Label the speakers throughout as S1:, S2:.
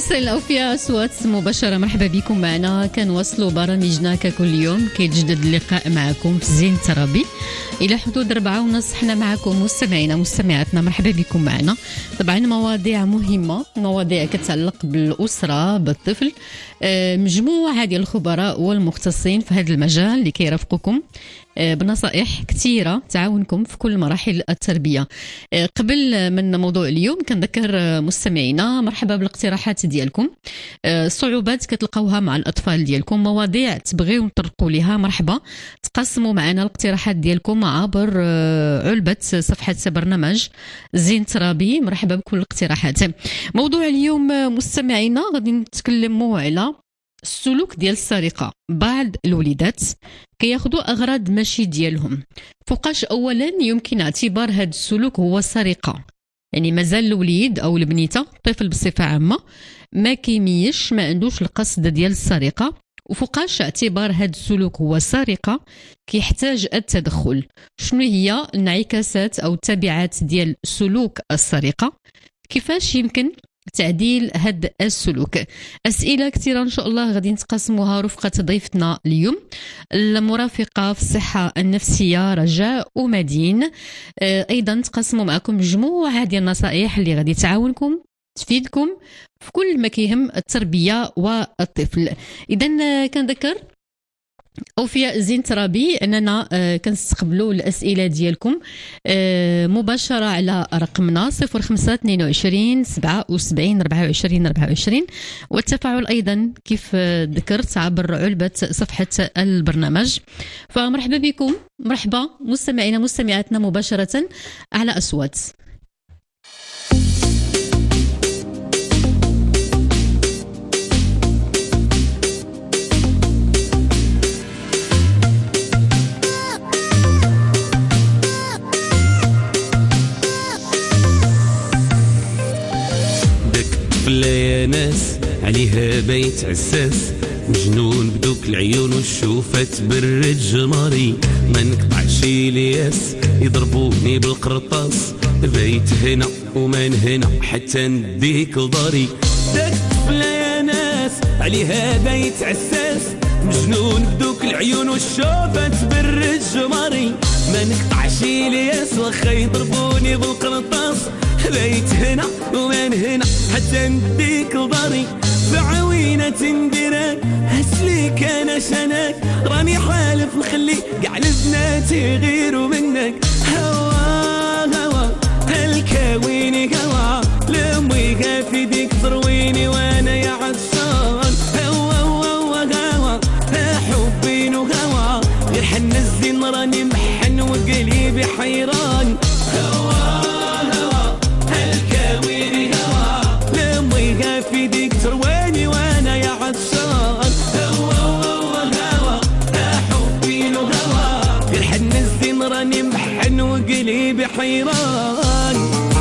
S1: نواصل الأوفياء أصوات مباشرة. مرحبا بكم معنا. كنواصلوا برامجنا ككل يوم. كيتجدد اللقاء معكم في زين ترابي إلى حدود 4:30. حنا معكم مستمعينا مستمعاتنا. مرحبا بكم معنا. طبعا مواضيع مهمة، مواضيع كتعلق بالأسرة بالطفل. مجموعة ديال الخبراء والمختصين في هذا المجال اللي كيرافقوكم بنصائح كثيرة تعاونكم في كل مراحل التربية. قبل من موضوع اليوم كنذكر مستمعينا مرحبا بالاقتراحات ديالكم. صعوبات كتلقاوها مع الأطفال ديالكم، مواضيع تبغيو نطرقوا لها، مرحبا تقسموا معنا الاقتراحات ديالكم عبر علبة صفحة برنامج زين ترابي. مرحبا بكل الاقتراحات. موضوع اليوم مستمعينا غادي نتكلموا على السلوك ديال السرقة. بعض الوليدات كياخدوا أغراض ماشي ديالهم. فوقاش أولا يمكن اعتبار هذا السلوك هو سرقة؟ يعني مازال الوليد أو البنيته الطفل بصفة عامة ما كيميش، ما عندوش القصد ديال السرقة. وفوقاش اعتبار هذا السلوك هو سرقة كيحتاج التدخل؟ شنو هي الانعكاسات أو التبعات ديال سلوك السرقة؟ كيفاش يمكن تعديل هذا السلوك؟ أسئلة كثيرة إن شاء الله غادي نتقاسموها رفقة ضيفتنا اليوم، المرافقة في الصحة النفسية رجاء ومدين. أيضا نتقاسموا معكم مجموعة ديال النصائح اللي غادي تعاونكم تفيدكم في كل ما كيهم التربية والطفل. إذن كنذكر أوفياء زين ترابي أننا كنستقبلوا الأسئلة ديالكم مباشرة على رقمنا 0522 77 24 24، والتفاعل أيضا كيف ذكرت عبر علبة صفحة البرنامج. فمرحبا بكم، مرحبا مستمعينا مستمعاتنا مباشرة على أصوات.
S2: لا يا ناس عليها بيت عساس، مجنون بدوك العيون والشوفات برد جماري، ما نقطعش الياس يضربوني بالقرطاس، بيت هنا ومن هنا حتى نديك لداري. داك الطفلة يا ناس عليها بيت عساس، مجنون بدوك العيون والشوفات برد جماري، ما نقطعش الياس واخا يضربوني بالقرطاس، بيت هنا ومن هنا حتى نديك لداري. بعوينة نديرك هسليك انا شناك، راني حالف نخلي كاع البنات يغيروا منك. هوا هوا هالكاويني هوا لمي في ديك ترويني وانا يا عطشان. هوا هوا هوا حبين وهوا غير حن الزين راني محن وقلبي حيران. هوا في ديك ترويني وانا يا عطشان. هوا هوا هوا حبي له هوا غير حن الزين راني محن وقلبي حيران.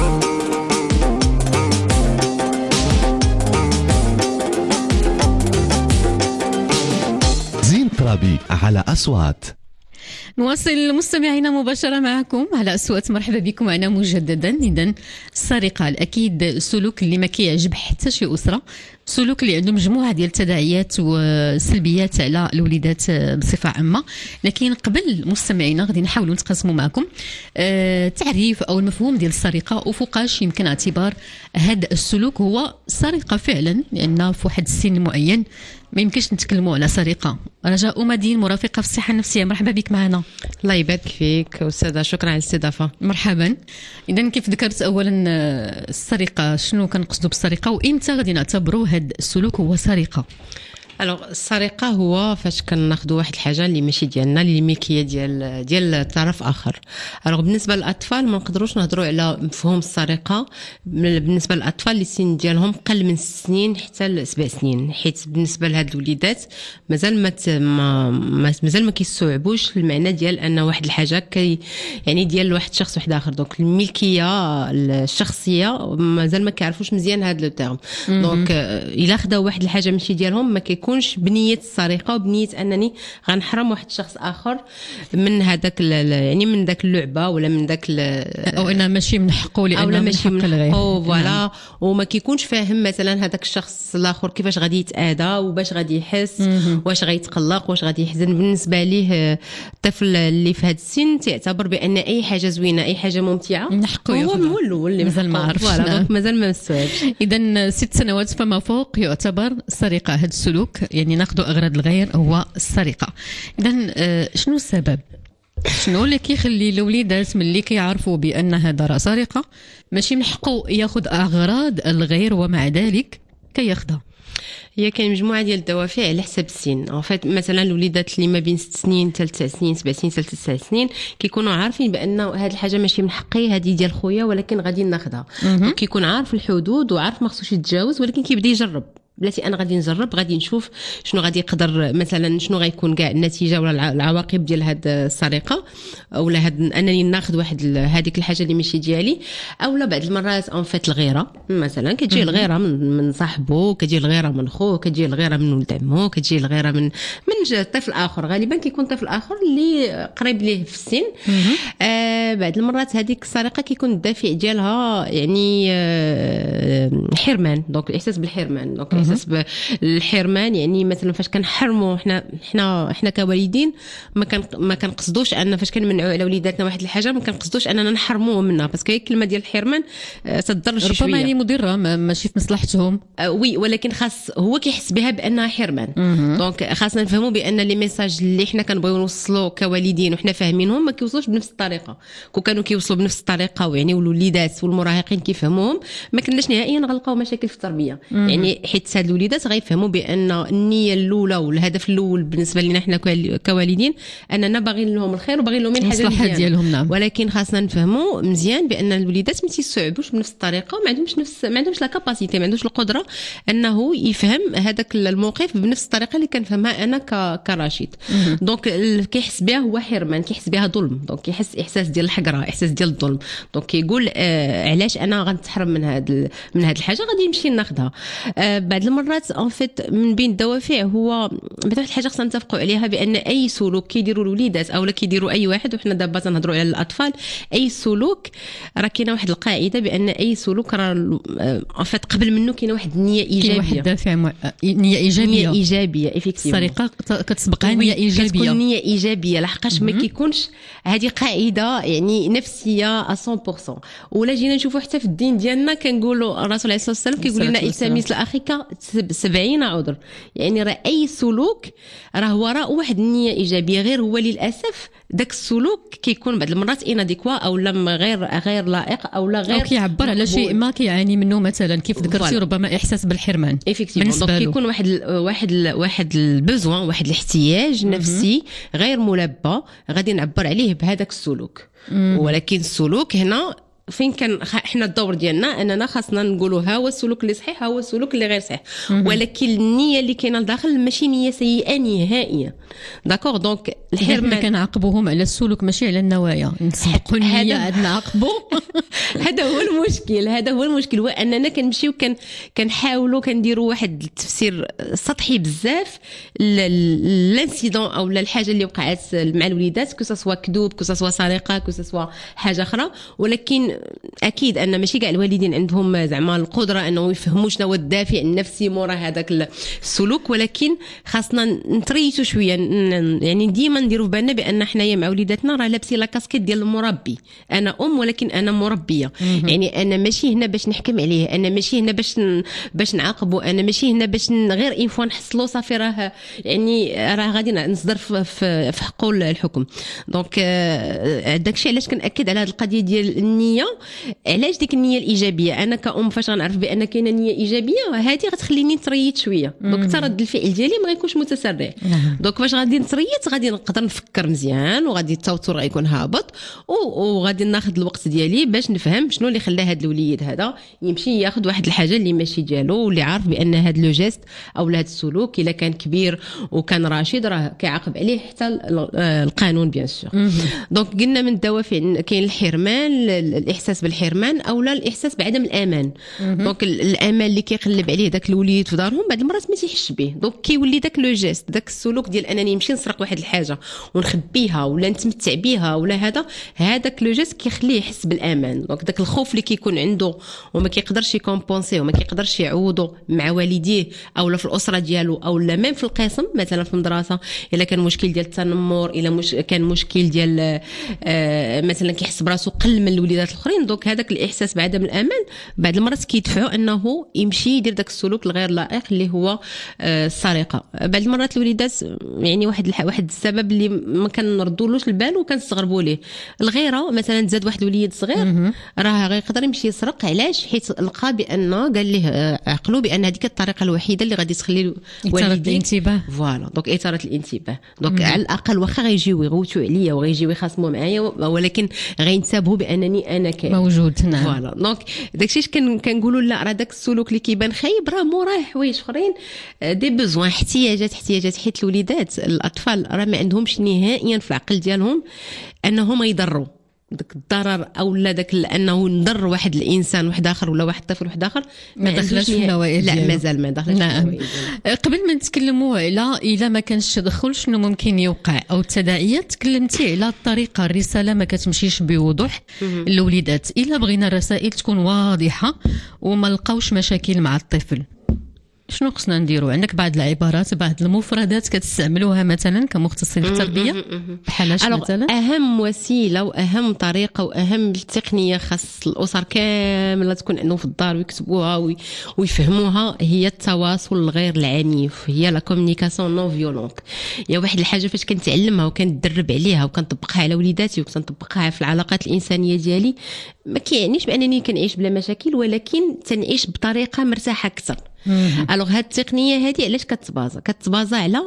S3: زين ترابي على أصوات.
S1: نواصل مستمعينا مباشرة معكم على أصوات. مرحبا بكم معنا مجددا. إذن السرقة الأكيد السلوك اللي ما كيعجب حتى شي أسرة، سلوك اللي عنده مجموعة ديال التداعيات وسلبيات على الوليدات بصفة عامة. لكن قبل مستمعينا غادي نحاولوا نتقاسموا معكم تعريف أو المفهوم ديال السرقة، وفوقاش يمكن اعتبار هذا السلوك هو سرقة فعلا، لأن في واحد السن معين ما يمكنش نتكلموا على سرقة. رجاء مدين مرافقة في الصحة النفسية، مرحبا بك معنا.
S4: الله يبارك فيك أستاذة، شكرا على الاستضافة.
S1: مرحبا. إذن كيف ذكرت أولا السرقة، شنو كنقصدوا بالسرقة وإمتى غادي نعتبروا هذا السلوك هو سرقة؟
S4: السرقه هو فاش كناخذوا واحد الحاجه اللي ماشي ديالنا، اللي ملكيه ديال طرف اخر. بالنسبه للاطفال ما نقدروش نهضروا على مفهوم السرقه بالنسبه للاطفال اللي السن ديالهم قل من 6 سنين حتى ل 7 سنين، حيت بالنسبه لهاد الوليدات مازال ما كيستوعبوش المعنى ديال ان واحد الحاجه يعني ديال واحد الشخص واحد اخر. دونك الملكيه الشخصيه مازال ما كيعرفوش مزيان هاد لو تيرم. دونك الا خداو واحد الحاجه ماشي ديالهم ما كيكون كيكونش بنيه السرقه وبنيه انني غنحرم واحد الشخص اخر من هذاك يعني من ذاك اللعبه ولا من ذاك
S1: او انه ماشي من حقه لانه من حق الغير.
S4: فوالا. وما كيكونش فاهم مثلا هذاك الشخص الاخر كيفاش غادي يتاذى وباش غادي يحس واش غيتقلق واش غادي يحزن. بالنسبه ليه الطفل اللي في هذا السن تعتبر بان اي حاجه زوينه اي حاجه ممتعه هو الاول اللي
S1: مازال ما عرفش.
S4: دونك مازال ما مستوعبش.
S1: اذا 6 سنوات فما فوق يعتبر السرقه. هذا السلوك يعني ناخذ اغراض الغير هو السرقه. اذا شنو السبب؟ شنو اللي كيخلي الوليدات ملي كيعرفوا بان هذا راه سرقه ماشي من حقه ياخذ اغراض الغير ومع ذلك كياخذها؟
S4: هي كاين مجموعه ديال الدوافع على حسب السن. ان فيت مثلا الوليدات اللي ما بين 6 سنين حتى 9 سنين 7 سنين حتى 9 سنين كيكونوا عارفين بان هذه الحاجه ماشي من حقي، هذه ديال خويا ولكن غادي ناخذها. كيكون عارف الحدود وعارف ما خصوش يتجاوز، ولكن كيبدا يجرب. بلاتي انا غادي نجرب، غادي نشوف شنو غادي يقدر مثلا شنو غيكون كاع النتيجه ولا العواقب ديال هاد السرقه ولا هاد انني ناخذ واحد هذيك الحاجه اللي ماشي ديالي. اولا بعض المرات ان فيت الغيره مثلا كتجي الغيره من صاحبه، كتجي الغيره من خوه، كتجي الغيره من ولد عمو، كتجي الغيره من طفل اخر. غالبا كيكون طفل اخر اللي قريب ليه في السن. بعض المرات هذيك السرقه كيكون الدافع ديالها يعني حرمان. دونك الاحساس بالحرمان. دونك الاحساس بالحرمان يعني مثلا فاش كنحرموا احنا كوالدين ما كنقصدوش ان فاش كنمنعوا على وليداتنا واحد الحاجه ما كنقصدوش اننا نحرموهم منها، باسكو هي الكلمه ديال الحرمان تضر شي شويه،
S1: ربما يعني مضره ماشي في مصلحتهم.
S4: وي ولكن خاص هو كيحس بها بانها حرمان. دونك خاصنا نفهموا بان لي ميساج اللي حنا كنبغيو نوصلوا كوالدين وحنا فاهمينهم ما كيوصلوش بنفس الطريقه. كون كانوا كيوصلوا بنفس الطريقه ويعني الوليدات والمراهقين كيفهموهم ما كناش نهائيا غنلقاو مشاكل في التربيه. يعني حيت هاد الوليدات غيفهموا بان النيه الاولى والهدف الاول بالنسبه لنا حنا كوالدين اننا باغيين لهم الخير وباغيين لهم الحاجه
S1: ديالهم. نعم.
S4: ولكن خاصنا نفهموا مزيان بان الوليدات ما تيستوعبوش بنفس الطريقه وما عندهمش لا كاباسيتي، ما عندوش القدره انه يفهم هذاك الموقف بنفس الطريقه اللي كنفهمها انا كراشد. دونك كيحس بها هو حرمان، كيحس بها ظلم. دونك كيحس احساس ديال الحقره، احساس ديال الظلم. دونك كيقول علاش انا غنتحرم من هاد الحاجه غادي نمشي ناخذها. بعض المرات ان فيت من بين الدوافع هو بطبيعه الحاجه خصنا نتفقوا عليها بان اي سلوك كيديروا الوليدات اولا كيديروا اي واحد، وحنا دابا تنهضروا على الاطفال، اي سلوك راه كاينه واحد القاعده بان اي سلوك راه ان فيت قبل منه كاينه واحد النيه ايجابيه،
S1: واحد الدافع نيه ايجابيه
S4: ايفيكتيفمون.
S1: السرقه كتسبقها نيه ايجابيه،
S4: كتكون نيه ايجابيه لحقاش ما كيكونش هذه قاعده يعني نفسيه 100%. ولا جينا نشوفوا حتى في الدين ديالنا كنقولوا الرسول عليه الصلاه والسلام كيقول لنا التمس لاخيك 70 عذر. يعني راه اي سلوك راه وراء واحد النيه ايجابيه، غير هو للاسف داك السلوك كيكون بعض المرات اناديكوا او لما غير لائق او لا غير
S1: او كيعبر على شيء ما كيعاني منه، مثلا كيف ذكرتي ربما احساس بالحرمان.
S4: دونك كيكون واحد البزوان، واحد الاحتياج نفسي غير ملبى غادي نعبر عليه بهذاك السلوك. ولكن السلوك هنا فين كان احنا الدور ديالنا اننا خاصنا نقولوا ها هو السلوك اللي صحيح، ها هو السلوك اللي غير صحيح. ولكن النيه اللي كاينه لداخل ماشي نيه سيئه نهائيا. داكور. دونك
S1: الحرمان كنعاقبوهم على السلوك ماشي على النوايا، نسبقوا النيه عاد نعاقبوا.
S4: هذا هو المشكل هو اننا كنمشيو كنحاولوا كنديروا واحد التفسير سطحي بزاف للانسيدون او الحاجه اللي وقعت مع الوليدات، كو سوا كذوب، كو سوا سرقه، كو سوا حاجه اخرى. ولكن اكيد ان ماشي كاع الوالدين عندهم زعما القدره انه يفهموا شنو هو الدافع النفسي مورا هذاك السلوك. ولكن خاصنا نتريتو شويه، يعني ديما نديروا في بالنا بان حنايا مع وليداتنا راه لابسين لا كاسكيت ديال المربي. انا ولكن انا مربيه. يعني انا ماشي هنا باش نحكم عليه، انا ماشي هنا باش نعاقبه، انا ماشي هنا باش غير اين فوا نحصلوا صافي راه يعني راه غادي نصدر في حقه الحكم. دونك داكشي علاش كنأكد على هذه القضيه ديال النيه. علاش ديك النيه الايجابيه؟ انا كأم فاش غنعرف بان كاينه نيه ايجابيه هذه غتخليني نتريت شويه. دونك حتى رد الفعل ديالي ما غيكونش متسرع. دونك فاش غادي نتريت غادي نقدر نفكر مزيان، وغادي التوتر غيكون هابط، وغادي ناخذ الوقت ديالي باش نفهم شنو اللي خلى هذا الوليد هذا يمشي ياخذ واحد الحاجه اللي ماشي ديالو، واللي عارف بان هذا لو جيست او هذا السلوك الا كان كبير وكان راشد راه كيعاقب عليه حتى القانون بيان سور. دونك قلنا من الدوافع كاين الحرمان، الاحساس بالحرمان او لا الاحساس بعدم الامان. دونك الامان اللي كيقلب عليه داك الوليد في دارهم بعض المرات ما تيحش به، دونك كيولي داك لو جيست داك السلوك ديال انني نمشي نسرق واحد الحاجه ونخبيها ولا نتمتع بها ولا هذاك لو جيست كيخليه يحس بالامان. دونك داك الخوف اللي كيكون عنده وما كيقدرش يكومبونسي وما كيقدرش يعوضه مع والديه او لا في الاسره ديالو او لا ميم في القسم مثلا في المدرسه، الا كان مشكل ديال التنمر، الا كان مشكل ديال مثلا كيحس براسو قل من الوليدات الاخرين، دونك هذاك الاحساس بعدم الامان بعض المرات كيدفعو انه يمشي يدير داك السلوك الغير لائق اللي هو السرقه. بعض المرات الوليدات يعني واحد السبب اللي ما كنردولوش البال وكنستغربوا ليه، الغيره مثلا تزاد واحد الوليد صغير راه غيقدر يمشي يسرق، علاش؟ حيت لقى بان قال ليه عقلو بان هذيك الطريقه الوحيده اللي غادي تخلي
S1: والديه الانتباه.
S4: فوالا دونك اثاره الانتباه. دونك على الاقل واخا غيجيو يغوتوا عليا وغيجيو يخاصموا معايا ولكن غينتبهوا بانني انا كاين
S1: موجود. نعم.
S4: فوالا دونك داكشي كنقولوا لا راه داك السلوك اللي كيبان خايب راه موراه حوايج اخرين دي بوزوان احتياجات حيت الوليدات الاطفال راه ما عندهمش نهائيا في العقل ديالهم انهم يضروا داك الضرر او لا داك انه نضر واحد الانسان واحد اخر ولا واحد الطفل واحد اخر
S1: ما دخلش في النوايا
S4: لا مازال ما دخلش.
S1: نعم. قبل ما نتكلموا على الا ما كانش تدخل شنو ممكن يوقع او التداعيات، تكلمتي على الطريقه الرساله ما كتمشيش بوضوح للوليدات. الا بغينا الرسائل تكون واضحه وما لقاوش مشاكل مع الطفل، شنو خصنا نديروا؟ عندك بعض العبارات بعض المفردات كتستعملوها مثلا كمختصين في التربيه بحال مثلا؟
S4: اهم وسيله واهم طريقه واهم تقنيه خاص الاسر كامله تكون عندهم في الدار ويكتبوها ويفهموها هي التواصل الغير العنيف، هي لا كومونيكاسيون نون فيولونت. يا واحد الحاجه فاش كنتعلمها وكندرب عليها وكنطبقها على وليداتي وكنطبقها في العلاقات الانسانيه ديالي، ما كيعنيش بانني كنعيش بلا مشاكل ولكن تنعيش بطريقه مرتاحه اكثر. الوغ هاد التقنيه هذه علاش كتبازا على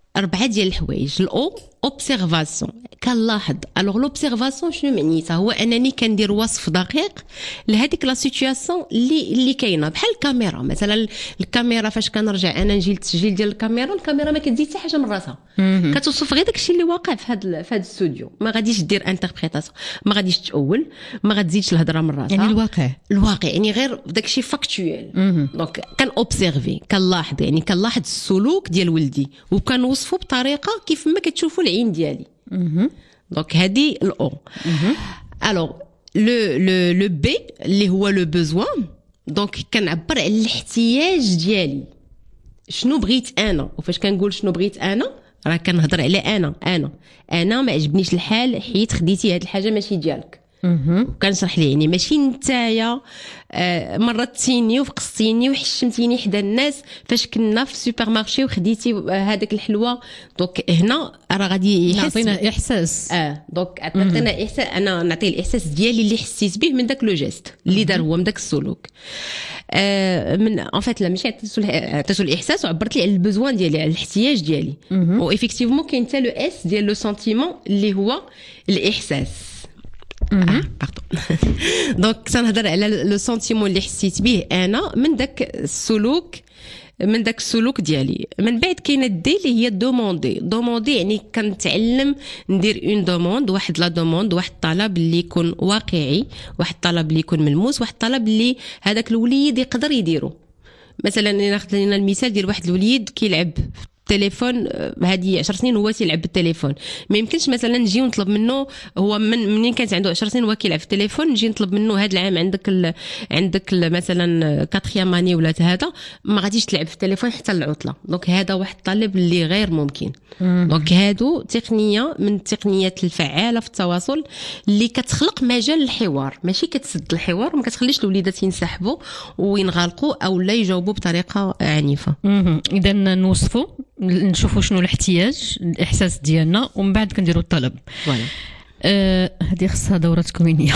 S4: 4 ديال الحوايج. الاو اوبسيرفاسيون، كنلاحظ. الوغ لوبسيرفاسيون شنو معنيتها؟ هو انني كندير وصف دقيق لهذيك لا سيتوياسيون اللي كاينه. بحال الكاميرا مثلا، الكاميرا فاش كنرجع انا نجي للتسجيل ديال الكاميرا ما كتزيد حتى حاجه من راسها، كتوصف غير داكشي اللي واقع في هذا الاستوديو، ما غاديش دير انتربريتاسيون، ما غاديش تاول، ما غتزيدش الهضره من راسها،
S1: يعني
S4: الواقع يعني غير داكشي فاكتويل. دونك كان اوبسيرفي، كنلاحظ يعني كنلاحظ السلوك ديال ولدي وكنوصفه بطريقه كيف ما كتشوفوا العين ديالي. دونك هذه الاو. الوغ لو بي اللي هو لو بوزوان، دونك كنعبر على الاحتياج ديالي، شنو بغيت انا. وفاش كنقول شنو بغيت انا راه كنهضر على انا ما عجبنيش الحال حيت خديتي هذه الحاجه ماشي ديالك. وكنشرح ليه يعني ماشي نتايا مرضتيني وفقستيني وحشمتيني حدا الناس فاش كنا في السوبر مارشي وخديتي هذاك الحلوه. دونك هنا راه غادي
S1: يعطينا احساس.
S4: دونك عطينا احساس، انا نعطيه الاحساس ديالي اللي حسيت به من داك لو جيست اللي دار هو من داك السلوك. من ان فيت لا ماشي عطيتو الاحساس وعبرت لي على البوزوان ديالي، على الاحتياج ديالي. و ايفيكتيفمون كاين حتى لو اس ديال لو سنتيمون اللي هو الاحساس. دونك تنهضر على لو سنتيمون اللي حسيت به انا من داك السلوك ديالي. من بعد كاينه دي اللي هي دوموندي يعني كنتعلم ندير اون دوموند، واحد لا دوموند، واحد الطلب اللي يكون واقعي، واحد الطلب اللي يكون ملموس، واحد الطلب اللي هذاك الوليد يقدر يديرو. مثلا ناخذ لنا المثال ديال واحد الوليد كيلعب التليفون هذه 10 سنين هو تيلعب بالتليفون، ما يمكنش مثلا نجي ونطلب منه هو منين كانت عنده 10 سنين هو كيلعب في التليفون نجي نطلب منه هذا العام عندك مثلا 4 اني ولا هذا ما غاديش تلعب في التليفون حتى العطله. دونك هذا واحد الطلب اللي غير ممكن. دونك هادو تقنيه من التقنيات الفعاله في التواصل اللي كتخلق مجال للحوار، ماشي كتسد الحوار وما كتخليش الوليدات ينسحبوا وينغلقوا او لا يجاوبوا بطريقه عنيفه.
S1: اذا نوصفوا نشوفوا شنو الاحتياج الاحساس ديالنا ومن بعد كنديروا الطلب.
S4: فوالا
S1: هذه خصها دوره تكوينيه.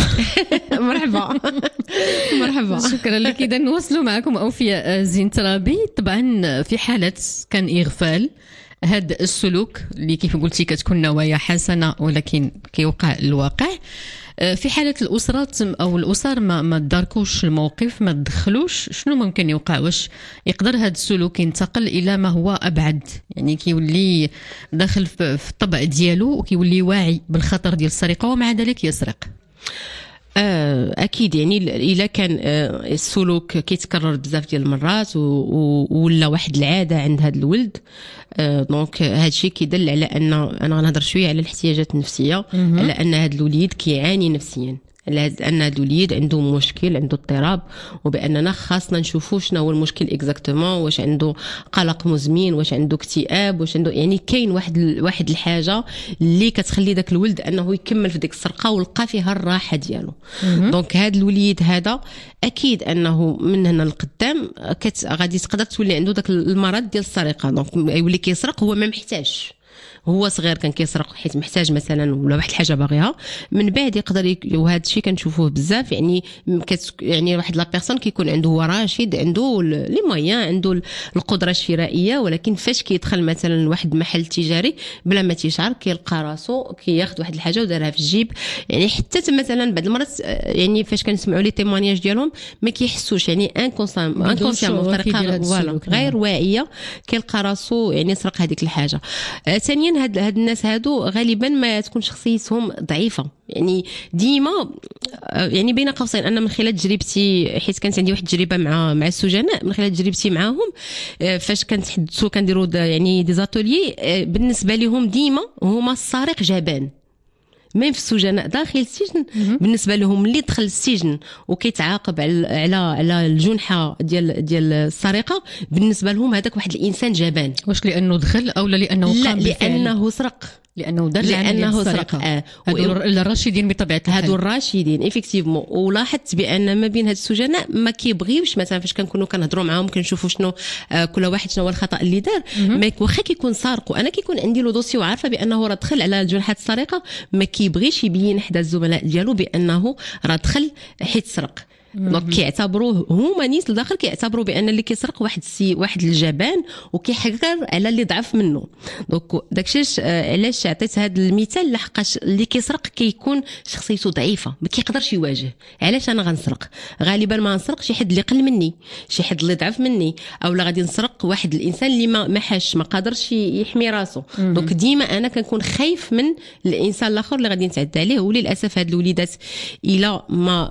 S4: مرحبا
S1: شكرا لك. اذا نواصلوا معكم اوفياء زين ترابي. طبعا في حاله كان اغفال هذا السلوك اللي كيف قلتي كتكون نوايا حسنه ولكن كيوقع الواقع، في حالة الأسرات أو الأسر ما تداركوش الموقف، ما تدخلوش، شنو ممكن يوقع؟ واش يقدر هذا السلوك ينتقل إلى ما هو أبعد، يعني كيولي داخل في الطبع ديالو وكيولي واعي بالخطر ديال السرقة ومع ذلك يسرق؟
S4: اكيد يعني الا كان السلوك كيتكرر بزاف ديال المرات ولا واحد العاده عند هذا الولد، دونك هذا الشيء كيدل على ان انا غنهضر شويه على الاحتياجات النفسيه، على ان هذا الوليد كيعاني نفسيا، ان هذا الوليد عنده مشكل، عنده اضطراب، وباننا خاصنا نشوفوا شنو هو المشكل اكزاكتومون، واش عنده قلق مزمن، واش عنده اكتئاب، واش عنده يعني كاين واحد الحاجه اللي كتخلي داك الولد انه يكمل في ديك السرقه ويلقى فيها الراحه ديالو. دونك هذا الوليد هذا اكيد انه من هنا لقدام غادي تقدر تولي عنده داك المرض ديال السرقه، دونك يولي كيسرق هو ما محتاجش، هو صغير كان كيسرق حيت محتاج مثلا ولا واحد الحاجه باغيها، من بعد يقدر وهذا الشيء كنشوفوه بزاف، يعني يعني واحد لا بيرسون كيكون عنده هو راشد، عنده لي مويان، عنده القدره الشرائيه، ولكن فاش كيدخل مثلا لواحد المحل تجاري بلا ما تيشعر كيلقى راسو كياخذ واحد الحاجه ودارها في الجيب. يعني حتى مثلا بعض المرات يعني فاش كنسمعوا لي تيمونياج ديالهم ما كيحسوش، يعني انكونسيون بطريقه غير واعيه كيلقى راسو يعني سرق هذيك الحاجه. ثانيا هاد الناس هادو غالبا ما تكون شخصيتهم ضعيفه، يعني ديما يعني بين قوسين انا من خلال تجربتي، حيت كانت عندي واحد التجربه مع السجناء، من خلال تجربتي معاهم فاش كنتحدثوا كنديروا يعني دي زاتولي، بالنسبه لهم ديما هما السارق جبان، ميم في السجناء داخل السجن بالنسبه لهم اللي دخل السجن وكيتعاقب على الجنحه ديال السرقه، بالنسبه لهم هذاك واحد الانسان جبان.
S1: واش لانه دخل او لانه قام بالفعل؟
S4: لانه سرق،
S1: لانه دار لانه سرق. هادو الراشدين بطبيعه الحال،
S4: هادو الراشدين ايفيكتيفمون. ولاحظت بان ما بين هاد السجناء ما كيبغيوش مثلا فاش كنكونوا كنهضروا معاهم كنشوفوا شنو كل واحد شنو هو الخطا اللي دار، ما واخا كيكون سارق وانا كيكون عندي لو دوسي وعارفه بانه راه دخل على جنحه السرقه، ما كيبغيش يبين حدا الزملاء ديالو بانه راه دخل حيت سرق. دونك كيعتبروه هما نيس لداخل كيعتبروا بان اللي كيسرق واحد الجبان وكيحقر على اللي ضعف منه. دونك داكشي علاش عطيت هذا المثال، لحقاش اللي كيسرق كيكون شخصيته ضعيفه ما كيقدرش يواجه. علاش انا غنسرق؟ غالبا ما نسرق شي حد اللي قل مني، شي حد اللي ضعف مني، اولا غادي نسرق واحد الانسان اللي ما حاش ما قادرش يحمي راسه. دونك ديما انا كنكون خايف من الانسان الاخر اللي غادي نتعدى عليه. وللاسف هاد الوليدات الى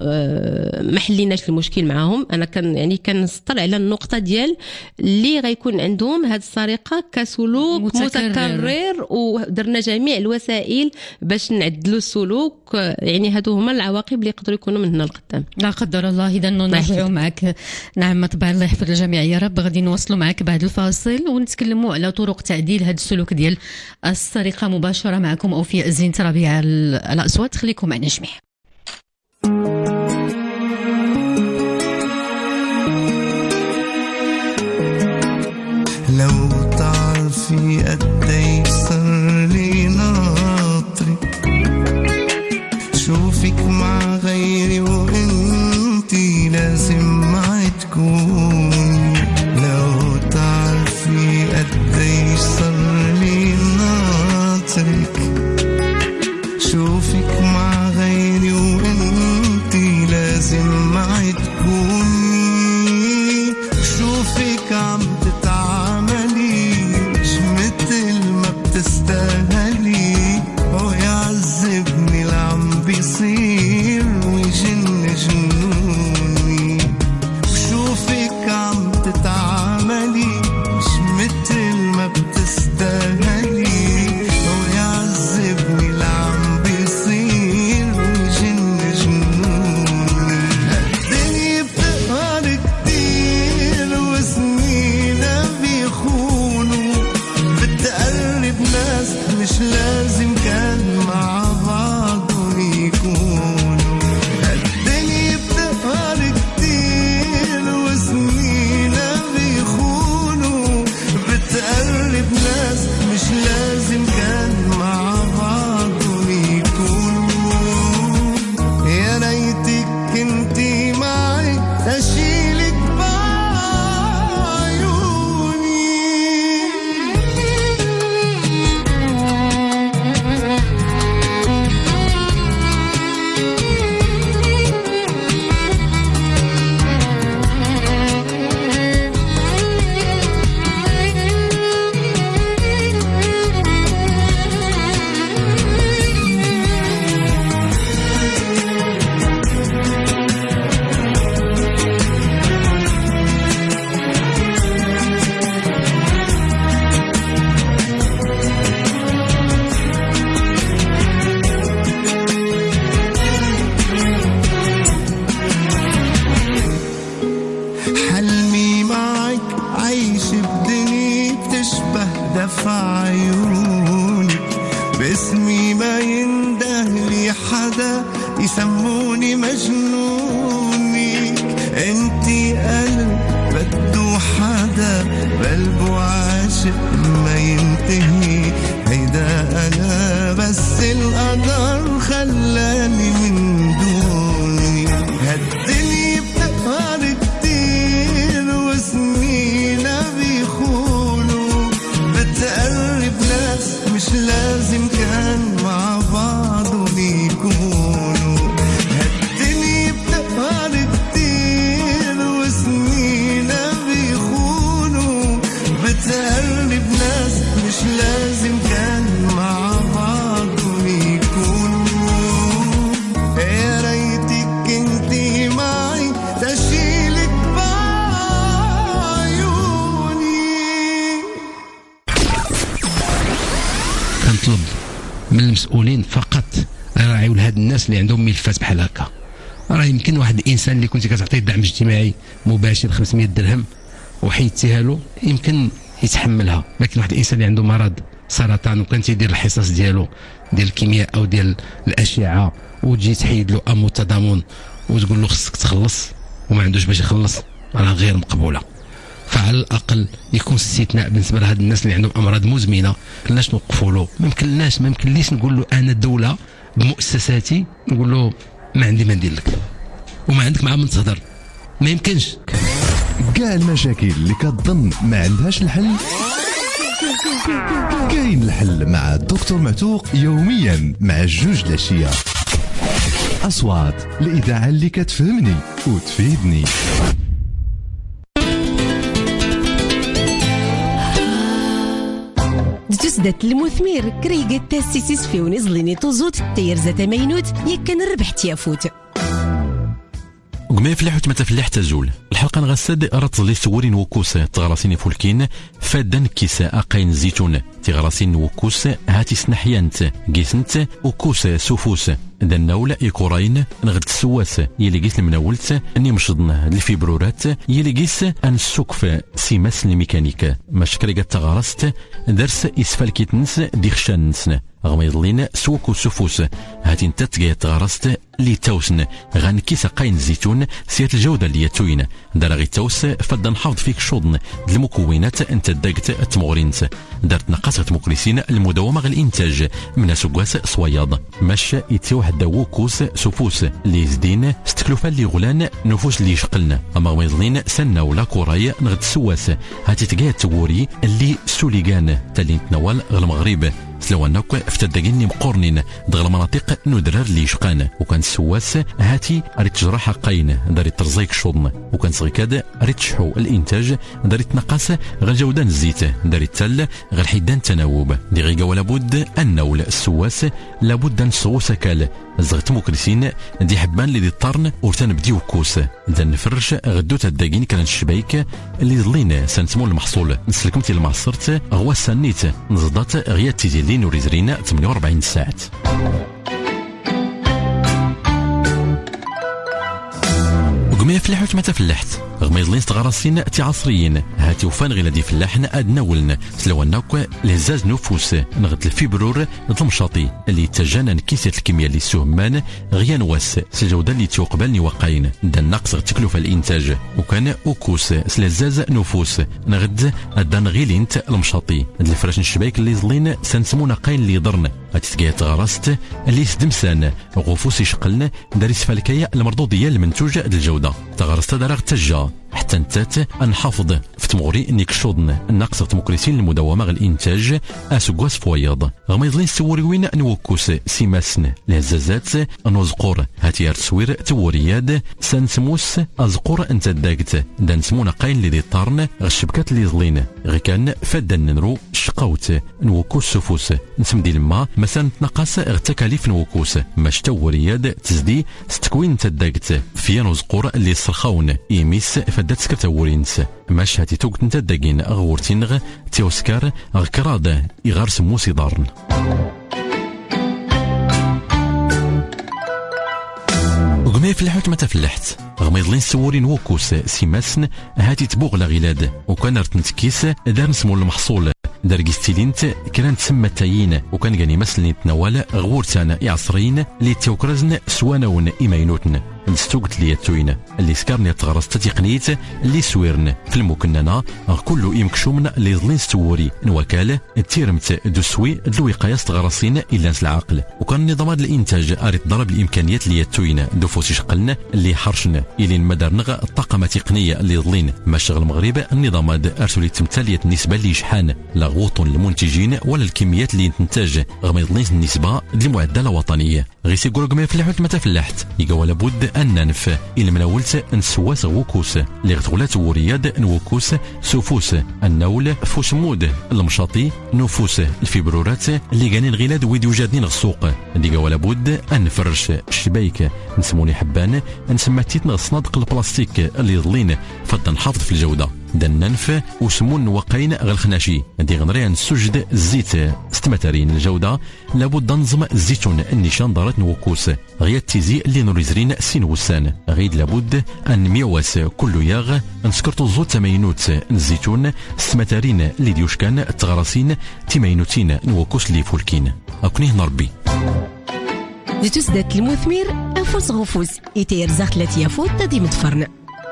S4: ما حليناش المشكل معاهم، انا كنسطر على النقطه ديال اللي غيكون عندهم هذه السرقه كسلوك متكرر ودرنا جميع الوسائل باش نعدلوا السلوك. يعني هادو هما العواقب اللي يقدروا يكونوا من هنا لقدام، لا
S1: قدر الله. اذا نرجعوا معك. نعم طبعا الله يحفظ الجميع يا رب. غادي نوصلوا معك بعد الفاصل ونتكلموا على طرق تعديل هذا السلوك ديال السرقه مباشره معكم او في زين ربيع الاصوات. خليكم معنا جميع.
S5: لو تعرفي قديش صار لي ناطري شوفك مع غيري وانتي لازم معي تكوني. لو تعرفي قديش صار لي ناطرك شوفك مع غيري وانتي لازم معي تكوني. شوفك عم تستاهلي ويعذبني اللي عم بيصير ويجن جنوني. وشوفك عم تتعاملي مش مثل ما بتستاهلي ويعذبني اللي عم بيصير ولا يسموني مجنونك. انتي قلب بدو حدا بقلبه عاشق ما ينتهي، هيدا انا بس القدر خلاني من دوني. هالدنيا بتقهر كتير وسنينا بيخونوا، بتقرب ناس مش لازم كان مع بعضهم يكونوا. هالدنيا بتقهر كتير وسنينا بيخونوا، بتقرب ناس مش لازم كان مع بعضهم يكونوا. يا ريتك انتي معي تشيلك بعيوني.
S6: كنطلب من المسؤولين فقط يراعيو لهاد الناس اللي عندهم ملفات بحال هكا. راه يمكن واحد الانسان اللي كنتي كتعطيه دعم اجتماعي مباشر 500 درهم وحيدتيها له يمكن يتحملها، لكن واحد الانسان اللي عنده مرض سرطان وكان تيدير الحصص ديالو ديال الكيمياء او ديال الاشعه وتجي تحيد له امو التضامن وتقول له خصك تخلص وما عندوش باش يخلص، راه غير مقبوله. فعلى الاقل يكون استثناء بالنسبه لهاد الناس اللي عندهم امراض مزمنه. ما كناش نوقفوا له، ما يمكنليش نقول له انا الدوله بمؤسساتي نقول له ما عندي ما ندير لك وما عندك مع من تهضر، ما يمكنش.
S3: كاع المشاكل اللي كتظن ما عندهاش الحل كاين الحل مع الدكتور معتوق يوميا مع 2 العشية. أصوات الإذاعة اللي كتفهمني وتفيدني.
S7: تسدت المثمير كريقة تاسيسيس في ونزليني توزوت تير زات مينوت يكن ربحت يافوت.
S8: وقما يفلح وتما تفلح تزول الحلقه نغسد رتزلي سورين وكوس تغراسين فولكين فادن كيساء قاين زيتون تغراسين وكوس هاتي سنحيانت قيسنت وكوس سوفوس دناول يكوراين نغد السواس يلي قيس المناولت اني مشضن الفيبرورات يلي قيس ان السقف سيماس الميكانيك مشكريقة تغرست درس اسفل كيتنس ديخشان نسن غميضلين سوكو سفوس هاتي انت تقايا تغرست لي توسن غان كيس قاين الزيتون سيات الجودة اللي يتوين دار توس فدا نحافظ فيك شوضن المكونات انت داقت تمغرينت دارت نقاصة مكرسين المداومة الانتاج من سكواس صوياض ماش يتوح داوكوس سفوس اللي زدين ستكلوفا اللي غلان نفوس اللي يشقلنا اما غميضلين سنة ولا كوراي نغد سواس هاتي تقايا توري اللي سوليغان تالي نتناول المغرب سلوانك فتدقيني مقورنين دغل المناطق ندرار اللي يشقان وكان السواس هاتي ريت جراح قاين داري ترزيك شوضن وكان صغيكاد ريت شحو الانتاج داري تنقص غير جودان الزيت داري التل غير حيدان تناوب دي غيقا ولا بد النول السواس لابد ان سوسكال زغت مكرسين دي حبان اللي دي الطرن ورتان بديو كوس دا نفرش غدو تدقين كان الشبايك اللي ظلين سنسمو المحصول نسلكمتي المعصرت غوا سنيت نزضات غيات تيزيلين وريزرين 48 ساعة وقمي فلحوت ما تفلحت غميضلين تغراسين تعصريين هاتي وفان غير دي فلاحن ادنا ولن سلواناك لهزاز نفوس نغد الفيبرور المشاطي اللي تجانا كيسة الكيمياء اللي سهمان غيان واس سجودة اللي توقبلني وقاين دا النقص تكلفة الانتاج وكان اوكوس سلازاز نفوس نغد ادان غيلينت المشاطي الفراش الشبايك اللي ظلين سنسمونا قاين اللي ضرن هاتي غراست اللي سدمسان غفوس يشقلن داريس فالكايا المردودية المنتوج الجودة تغرست دارغ تجا حتى نتات نحافظ في تمغري انك شوضن النقص تمكريسين المداومة الانتاج اسكواس فوياض غميضلين سوري وين نوكوس سيماسن لهزازات نوزقور هاتي ارتسوير تورياد سنسموس ازقور انت داقت دان سمونا قاين اللي دي الطارن غالشبكات اللي ظلين غي كان فدان نرو شقاوت نوكوس سفوس نسمدي لما مثلا تنقص اغتكاليف نوكوس ماش تورياد تزدي ستكوين تداقت فيا نوزقور اللي صرخاون يميس فدات سكرتا ورينس ماش هاتي توقت نتا داقين غورتينغ تيوسكار غكراد إغار سموسي دارن وقمي فلحوت ما تفلحت غميضلين سورين وكوس سيماسن هاتي تبوغ لا غيلاد وكان رتنتكيس دار نسمو المحصول درجي ستيلينت كان تسمى تايين وكان غني مثل نتناول غورتان يعصرين اللي توكرزن سوانون إيماينوتن نستوقت لي التوين اللي سكرني تغرس تقنيت اللي سويرن في المكننة كله يمكشومن اللي ظلين ستوري نوكاله تيرمت دوسوي الوقاية تغرسين إلا العقل وكان نظام الإنتاج أريد ضرب الإمكانيات اللي التوين دوفوسي شقلنا اللي حرشنا إلى المدارنغ الطاقم التقنية اللي ظلين ما شغل المغرب النظام أرسلي تمثالية النسبة اللي شحان لا غوطن المنتجين ولا الكميات اللي تنتج رغم يظلين النسبة للمعدل الوطنية غيسي قولك ما يفلحوت ما تفلحت يقول لابد أن ننف إلى مناولت نسواس غوكوس اللي غتغولات ورياد نوكوس سوفوس النول فوس مود المشاطي نفوس الفبرورات اللي قانين غيلاد ويد يوجدين السوق اللي قال لابد أن نفرش الشبايك نسموني حبان نسمى تيتنا صنادق البلاستيك اللي ظلين فدا نحافظ في الجودة دننف وسمون وقين غالخناشي دي غنري نسجد الزيت ستمترين الجودة لابد نظم الزيتون النشان دارت نوكوس غيات تيزي اللي نوريزرين سين وسان غيد لابد أن ميواس كل ياغ نسكرتو زوت تمينوت الزيتون ستمترين اللي ديوشكان تغرسين تمينوتين نوكوس اللي فولكين أكنيه نربي
S7: دي تسدات المثمر أنفس غفوز يتير زاخت التي يفوت تدي متفرن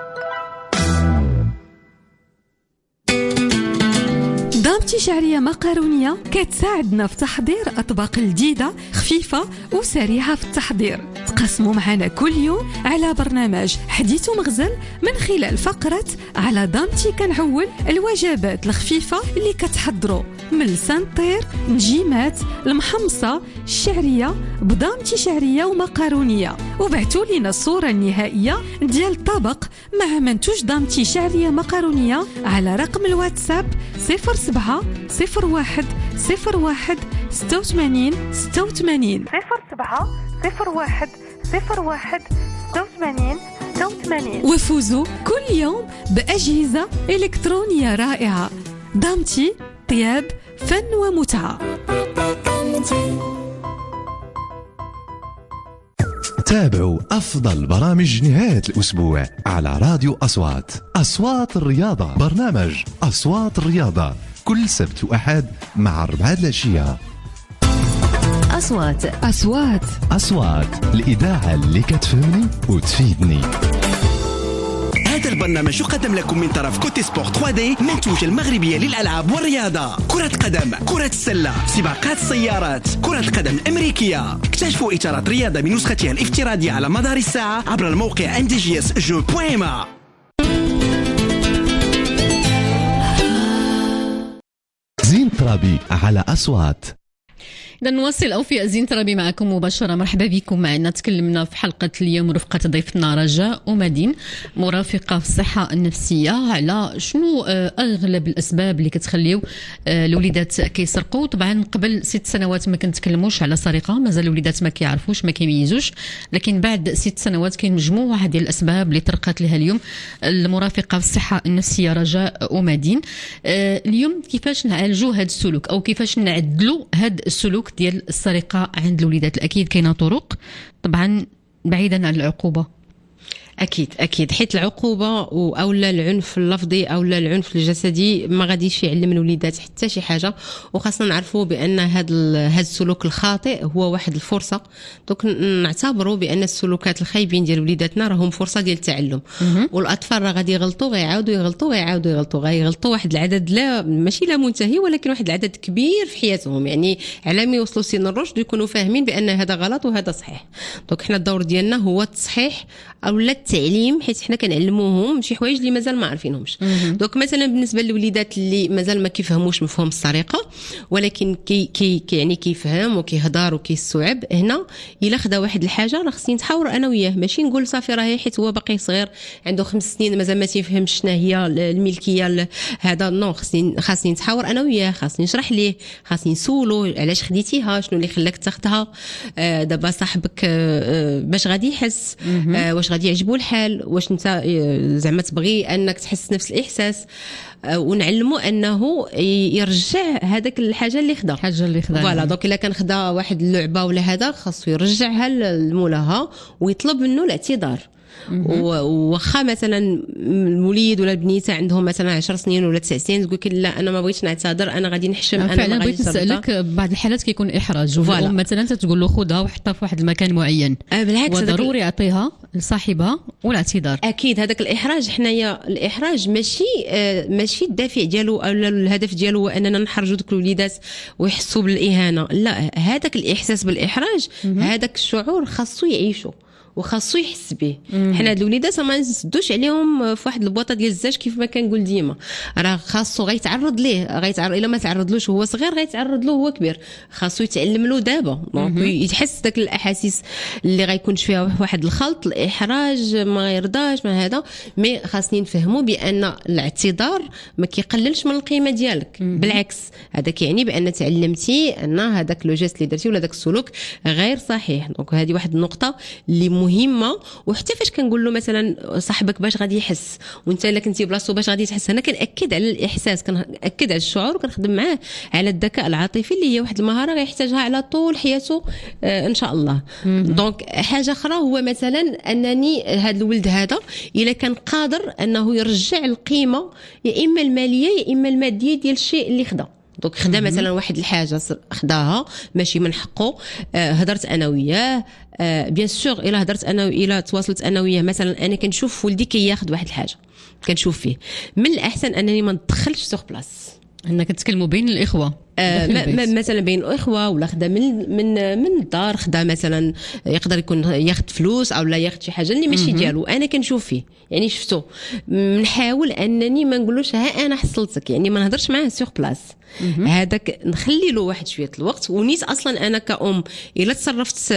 S9: دامتي شعرية مقارونية كتساعدنا في تحضير أطباق جديدة خفيفة وسريعة في التحضير. تقسموا معنا كل يوم على برنامج حديث ومغزل من خلال فقرة على دامتي كنعول الوجبات الخفيفة اللي كتحضروا من السنطير نجيمات المحمصة الشعرية بدامتي شعرية ومقارونية وبعتوا لنا الصورة النهائية ديال الطبق مع منتوج دامتي شعرية مقارونية على رقم الواتساب 07 01 01 86 86 07 01 01 86 86 وفوزوا كل يوم بأجهزة إلكترونية رائعة. دامتي طياب فن ومتعة.
S3: تابعوا أفضل برامج نهاية الأسبوع على راديو أصوات. أصوات الرياضة، برنامج أصوات الرياضة كل سبت وأحد مع 4 العشية. أصوات الإذاعة اللي كتفهمني وتفيدني.
S10: هذا البرنامج يقدم لكم من طرف كوتي سبور 3D منتوج المغربية للألعاب والرياضة، كرة قدم، كرة السلة، سباقات السيارات، كرة القدم الأمريكية. اكتشفوا إطارات رياضة بنسختها الافتراضية على مدار الساعة عبر الموقع ndgsjeu.ma.
S3: زين ترابي على أصوات.
S1: إذا نواصل أوفياء زين ترابي معكم مباشرة. مرحبا بكم معنا. تكلمنا في حلقة اليوم رفقة ضيفتنا رجاء ومدين مرافقة في الصحة النفسية على شنو أغلب الأسباب اللي كتخليو الوليدات كيسرقوا. طبعا قبل 6 سنوات ما كنتكلموش على سرقة، مازال الوليدات ما كيعرفوش ما كيميزوش، لكن بعد 6 سنوات كاين مجموعة ديال الأسباب اللي طرقت لها اليوم المرافقة في الصحة النفسية رجاء ومدين. اليوم كيفاش نعالجوا هذا السلوك أو كيفاش نعدلوا هذا السلوك ديال السرقة عند الوليدات. الأكيد كاينة طرق طبعا بعيدا عن العقوبة.
S4: اكيد حيت العقوبه او لا العنف اللفظي او لا العنف الجسدي ما غاديش يعلم الوليدات حتى شي حاجه، وخاصنا نعرفوا بان هذا السلوك الخاطئ هو واحد الفرصه. دونك نعتبروا بان السلوكات الخايبين ديال وليداتنا راهم فرصه ديال التعلم، والاطفال راه غادي يغلطوا غيغلطوا واحد العدد لا ماشي لا منتهي ولكن واحد العدد كبير في حياتهم، يعني على ما يوصلوا سن الرشد يكونوا فاهمين بان هذا غلط وهذا صحيح. دونك حنا الدور ديالنا هو التصحيح او لا التعليم، حيت حنا كنعلموهم شي حوايج اللي مازال ما عارفينهمش. دونك مثلا بالنسبه للوليدات اللي مازال ما كيفهموش مفهوم السرقه ولكن كي يعني كيفهم وكيهضر وكيستوعب، هنا الا خدا واحد الحاجه راه خصني نتحاور انا وياه، ماشي نقول صافي راه حيت هو باقي صغير عنده 5 سنين مازال ما تيفهمش شنو هي الملكيه هذا. نو خاصني نتحاور انا وياه، خاصني نشرح ليه، خاصني نسولو علاش خديتيها، شنو اللي خلاك تاخذها، دابا صاحبك باش غادي يحس، واش غادي يعجبو الحال، واش انت زعما تبغي انك تحس نفس الاحساس، ونعلموا انه يرجع هذاك الحاجه اللي خدا فوالا. دونك الا كان خدا واحد اللعبه ولا هذا خاصو يرجعها لمولاها ويطلب منه الاعتذار. وخا مثلا الوليد ولا البنيته عندهم مثلا 10 سنين ولا 9 سنين تقول لك لا انا ما بغيتش نعتذر انا غادي نحشم انا
S1: فعلا بغيت نسالك بعض الحالات كيكون احراج والام مثلا تقول له خذها وحطها في واحد المكان معين
S4: بالعكس
S1: وضروري يعطيها لصاحبها والاعتذار.
S4: اكيد هذاك الاحراج حنايا الاحراج ماشي الدافع ديالو او الهدف ديالو هو اننا نحرجوا دوك الوليدات ويحسوا بالاهانه، لا هذاك الاحساس بالاحراج هذاك الشعور خاصو يعيشوا وخاصو يحس به. حنا هاد الوليدات ما نسدوش عليهم في واحد البواطه ديال الزاج كيف ما كنقول ديما، راه خاصو غيتعرض ليه الا ما تعرضلوش وهو صغير غيتعرض له وهو كبير، خاصو يتعلم له دابا دونك يحس داك الاحاسيس اللي غيكون فيها واحد الخلط الاحراج ما يرضاش ما هذا، مي خاصني نفهموا بان الاعتذار ما كيقللش من القيمه ديالك، بالعكس هذا كيعني بان تعلمتي ان هذاك لو جيست اللي درتي ولا داك السلوك غير صحيح. دونك هذه واحد النقطه اللي مهمه. وحتى فاش كنقول له مثلا صاحبك باش غادي يحس وانت الا كنتي بلاصتو باش غادي تحس، انا كنأكد على الاحساس كنأكد على الشعور وكنخدم معاه على الذكاء العاطفي اللي هي واحد المهاره غيحتاجها على طول حياته ان شاء الله. دونك حاجه اخرى هو مثلا انني هذا الولد هذا الا كان قادر انه يرجع القيمه يا اما الماليه يا اما الماديه ديال الشيء اللي خدا. دونك خدا مثلا واحد الحاجه خداها ماشي من حقه، هضرت انا وياه بيان سور الا هضرت انا الا تواصلت انا وياه مثلا انا كنشوف ولدي كياخذ واحد الحاجه كنشوف فيه، من الاحسن انني ما ندخلش سوغ بلاص،
S1: انك تتكلموا بين الاخوه
S4: مثلا بين الاخوه ولا خدا من الدار، خدا مثلا يقدر يكون ياخذ فلوس او لا ياخذ شي حاجه اللي ماشي ديالو انا كنشوف فيه يعني شفتو، نحاول انني ما نقولوش ها انا حصلتك، يعني ما نهضرش معاه سوغ بلاص، هذاك نخلي له واحد شويه الوقت. ونيت اصلا انا كأم الا تصرفت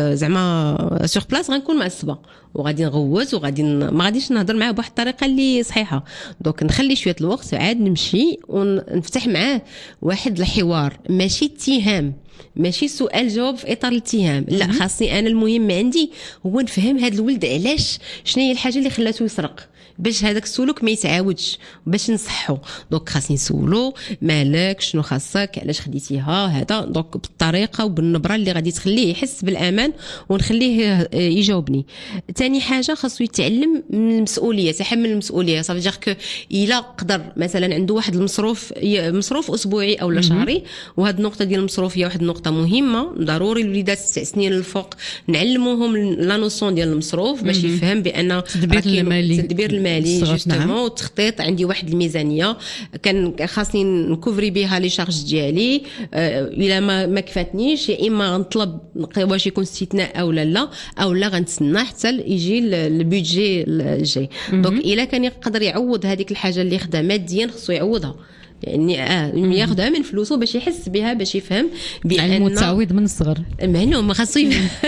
S4: زعما سوغ بلاص غنكون معصبه وغادي نغوت وغادي ما غاديش نهضر معاه بواحد الطريقه اللي صحيحه. دونك نخلي شويه الوقت عاد نمشي ونفتح معاه واحد الحوار، ماشي اتهام ماشي سؤال جواب في اطار الاتهام، لا خاصني انا المهم عندي هو نفهم هذا الولد علاش شنو هي الحاجه اللي خلاته يسرق باش هذاك السلوك ما يتعاودش باش نصحو. دونك خاصني نسولو مالك شنو خاصك علاش خديتيها هذا، دونك بالطريقه وبالنبره اللي غادي تخليه يحس بالامان ونخليه يجاوبني. ثاني حاجه خاصو يتعلم من المسؤوليه، تحمل المسؤوليه، صافي دير كو الا قدر مثلا عنده واحد المصروف اسبوعي او لا شهري، وهاد النقطه ديال المصروف هي واحد النقطه مهمه ضروري الوليدات 9 سنين للفوق نعلموهم لا نوسيون ديال المصروف باش يفهم بان
S1: التدبير المالي
S4: جوستومون والتخطيط. عندي واحد الميزانيه كان خاصني نكوفري بها لي شارج ديالي، الا ما كفاتنيش يا اما غنطلب واش يكون استثناء او لا او لا غنتسنى حتى يجي البيدجي الجاي. دونك الا كان يقدر يعوض هذيك الحاجه اللي خدا ماديا خصو يعوضها، يعني ياخذها من فلوسه باش يحس بها باش يفهم
S1: بان التعويض من الصغر
S4: معلوم خاصو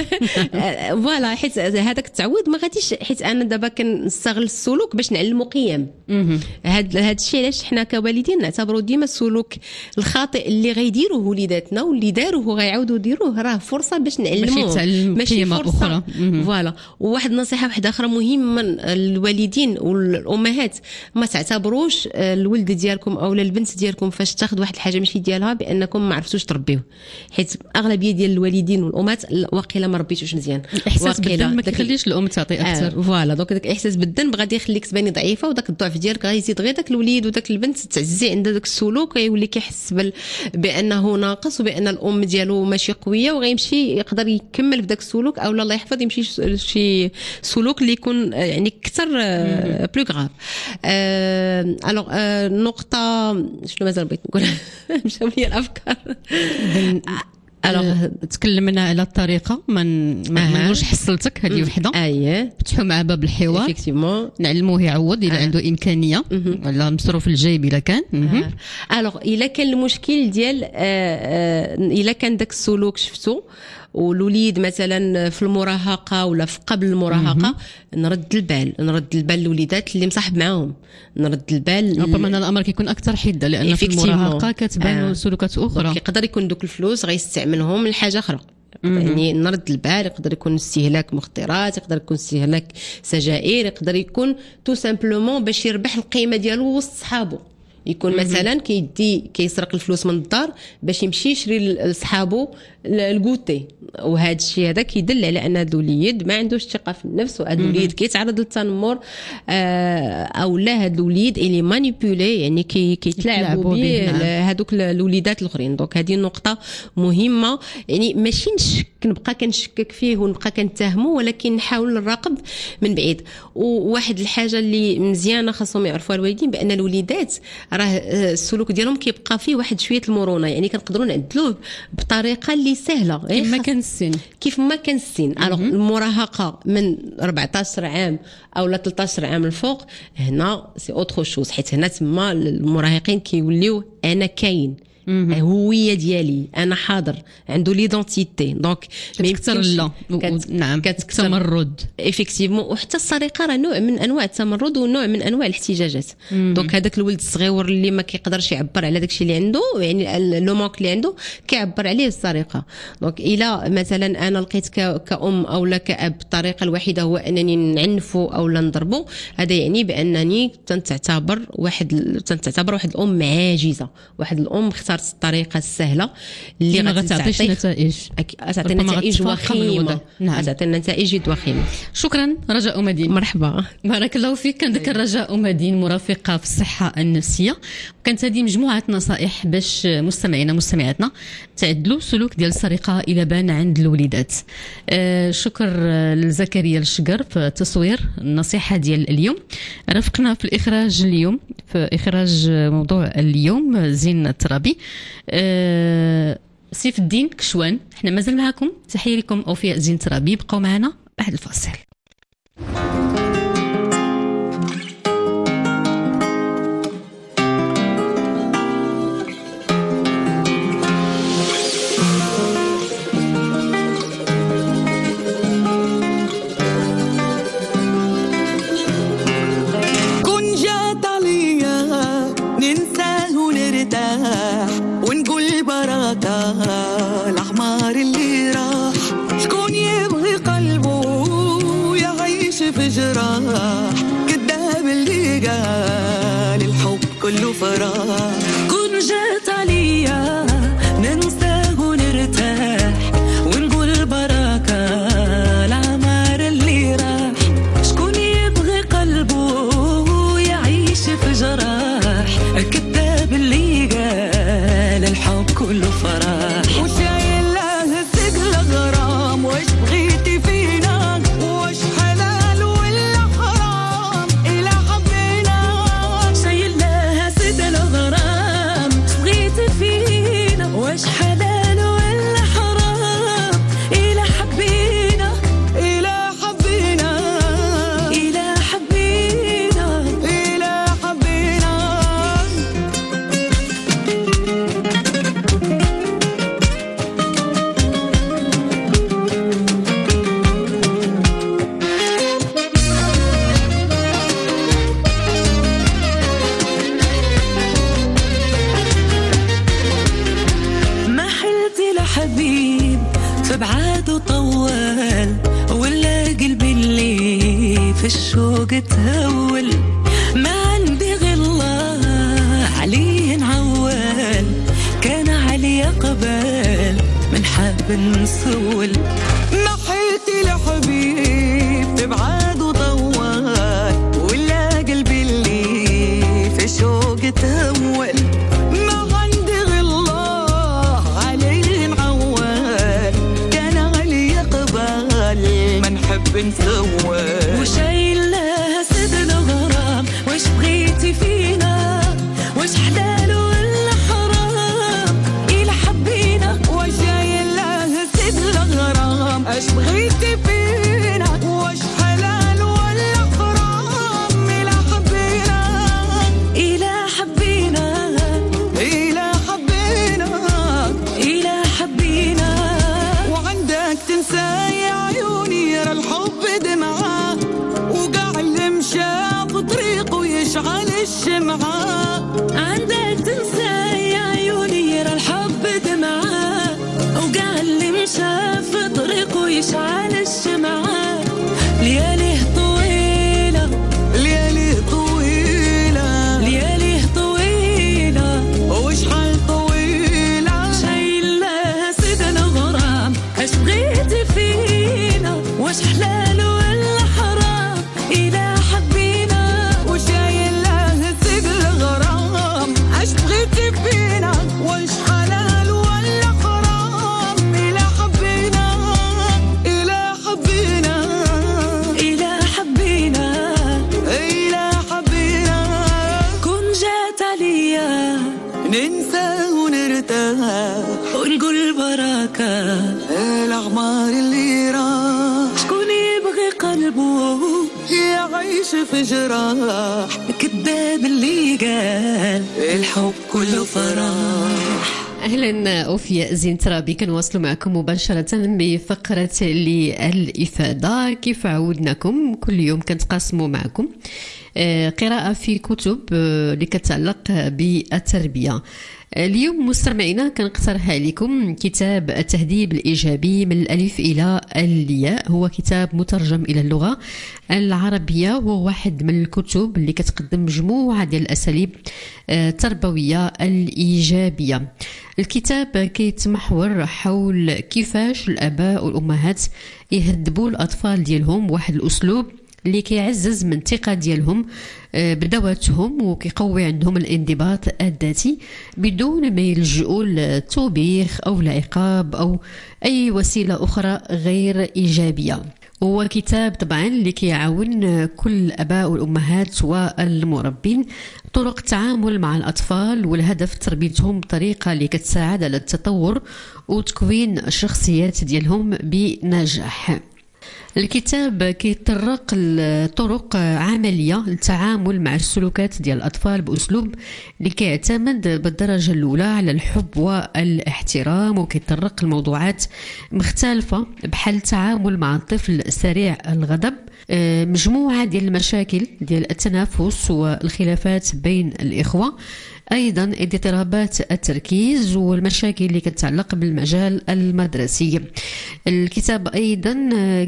S4: فوالا، حيت هذاك التعويض ما غاديش، حيت انا دابا كنستغل السلوك باش نعلمو قيم. هذا الشيء علاش حنا كوالدين نعتبروا ديما السلوك الخاطئ اللي غيديروه وليداتنا واللي داروه غيعاودوا يديروه راه فرصه باش نعلموه ماشي قيمه اخرى. فوالا. وواحد النصيحه واحده اخرى مهمه الوالدين والامهات، ما تعتبروش الولد ديالكم او البنت ديالكم فاش تاخذ واحد الحاجه ماشي ديالها بانكم ما عرفتوش تربيوه، حيت اغلبيه ديال الوالدين والامهات واقيلا ما ربيتوش مزيان.
S1: الاحساس بالذنب ما كيخليش الام تعطي اكثر.
S4: فوالا. دونك داك الاحساس بالذنب غادي يخليك تباني ضعيفه، وداك الضعف ديالك غيزيد غير داك الوليد وداك البنت تعزي عند داك السلوك، غيولي كيحس بانه ناقص وبان الام ديالو ماشي قويه، وغيمشي يقدر يكمل في داك السلوك او الله يحفظ يمشي شي سلوك اللي يكون يعني اكثر بلو غراف. الوغ نقطه شنو مازال بغيت نقول مشاو لي الافكار.
S1: تكلمنا على الطريقه ما نقولش حصلتك هذه وحده، فتحوا مع باب الحوار
S4: ايفيكتيفمون
S1: نعلموه يعوض الا عنده امكانيه على المصروف الجايب الا كان.
S4: الوغ الا كان المشكل ديال الا كان داك السلوك شفتو والوليد مثلا في المراهقه ولا في قبل المراهقه، نرد البال للوليدات اللي مصاحب معاهم، نرد البال
S1: ربما الامر كيكون اكثر حده لان في المراهقه كتبان سلوكات اخرى.
S4: يقدر يكون دوك الفلوس غيستعملهم لحاجه اخرى، يعني نرد البال. يقدر يكون استهلاك مخدرات، يقدر يكون استهلاك سجائر، يقدر يكون تو سامبلومون باش يربح القيمه ديالو وسط صحابه. يكون مثلا كيسرق الفلوس من الدار باش يمشي يشري لصحابو الكوتي. وهذا الشيء هذا كيدل على ان هذا الوليد ما عندوش ثقه في النفس، وهذا الوليد كيتعرض للتنمر او لا هذا الوليد اللي مانيبيولي يعني كيتلاعبوا به هذوك الوليدات الاخرين. دونك هذه النقطه مهمه، يعني ماشي نبقى كنشكك فيه ونبقى كنتهمه، ولكن نحاول نراقب من بعيد. وواحد الحاجه اللي مزيانه خاصهم يعرفوها الوالدين بان الوليدات راه السلوك ديالهم كيبقى فيه واحد شويه المرونه، يعني كنقدروا نعدلوه بطريقه اللي سهله كيف ما كان السن. الوغ المراهقه من 14 عام او 13 عام الفوق هنا سي اوتر شوز، حيت هنا تما المراهقين كيوليو انا كاين هويه ديالي، انا حاضر، عنده ليدونتيتي. دونك
S1: كتكثر لا نعم كتكثر تمرد افيكتيفمون.
S4: وحتى السرقه راه نوع من انواع التمرد ونوع من انواع الاحتجاجات. دونك هذاك الولد الصغير اللي ما كيقدرش يعبر على داكشي اللي عنده، يعني لو ماك اللي عنده كيعبر عليه بالسرقه. دونك الا مثلا انا لقيت كأم او لا كأب الطريقه الوحيده هو انني نعنفو او لا نضربو، هذا يعني بانني تنتعتبر واحد الام عاجزه، واحد الام اختارت الطريقه السهله اللي
S1: ما غتعطيش نتائج،
S4: غتعطي نتائج وخيمه. غتعطي نتائج وخيمه.
S1: شكرا رجاء مدين.
S4: مرحبا،
S1: بارك الله فيك. كنذكر رجاء مدين مرافقه في الصحه النفسيه. كانت هذه مجموعه نصائح باش مستمعاتنا تعدلوا سلوك ديال السرقه الى بان عند الوليدات. شكر لزكريا الشقر في تصوير النصيحه ديال اليوم. رافقنا في الاخراج اليوم، في اخراج موضوع اليوم زين الترابي، سيف الدين كشوان. احنا مازال معكم، تحيه لكم اوفياء زين الترابي. بقوا معنا بعد الفاصل.
S5: الأحمر اللي راح شكون يبغي قلبه يعيش في جراح، كذاب اللي قال الحب كله فراح. كون جات عليا ننساه ونرتاح ونقول بركة العمر اللي راح، شكون يبغي قلبه يعيش في جراح، كذاب اللي قال الحب كله فراح. الشوق تهول ما عندي غلا علي نعول، كان علي قبل من حاب نسول. نحيتي لحبيب تبعد وطول ولا قلبي اللي في الشوق تهول، ما عندي غلا علي نعول، كان علي قبل من حب نسول. عندك تنسى يا عيوني يرى الحب دمعة، وقع اللي مشى في طريقه يشعل الشمعة. ليالي طويلة ليالي طويلة ليالي طويلة وشحال طويلة، شايل لها سيد الغرام عايش في جراح كذاب اللي قال الحب كله فرح.
S1: اهلا اوفياء زين ترابي، كنواصلوا معكم مباشره بفقره الافاده. كيف عودناكم كل يوم كنتقاسموا معكم قراءه في كتب اللي كتعلق بالتربيه. اليوم مستمعينا كنقترح عليكم كتاب التهذيب الإيجابي من الألف إلى الياء. هو كتاب مترجم إلى اللغة العربية، وهو واحد من الكتب اللي كتقدم مجموعة ديال الأساليب التربوية الإيجابية. الكتاب كيتمحور حول كيفاش الآباء والأمهات يهذبوا الأطفال ديالهم واحد الأسلوب اللي كيعزز من الثقة ديالهم بذواتهم وكيقوي عندهم الانضباط الذاتي بدون ما يلجؤوا للتوبيخ أو العقاب أو أي وسيلة أخرى غير إيجابية. هو كتاب طبعا اللي كيعاون كل الآباء والأمهات والمربين طرق التعامل مع الأطفال، والهدف تربيتهم بطريقة اللي كتساعد على التطور وتكوين الشخصيات ديالهم بنجاح. الكتاب كيطرق لطرق عملية للتعامل مع السلوكات ديال الأطفال بأسلوب اللي كيعتمد بالدرجة الأولى على الحب والاحترام، وكيطرق لموضوعات مختلفة بحال التعامل مع الطفل سريع الغضب، مجموعة ديال المشاكل ديال التنافس والخلافات بين الإخوة، أيضا اضطرابات التركيز والمشاكل اللي كتعلق بالمجال المدرسي. الكتاب أيضا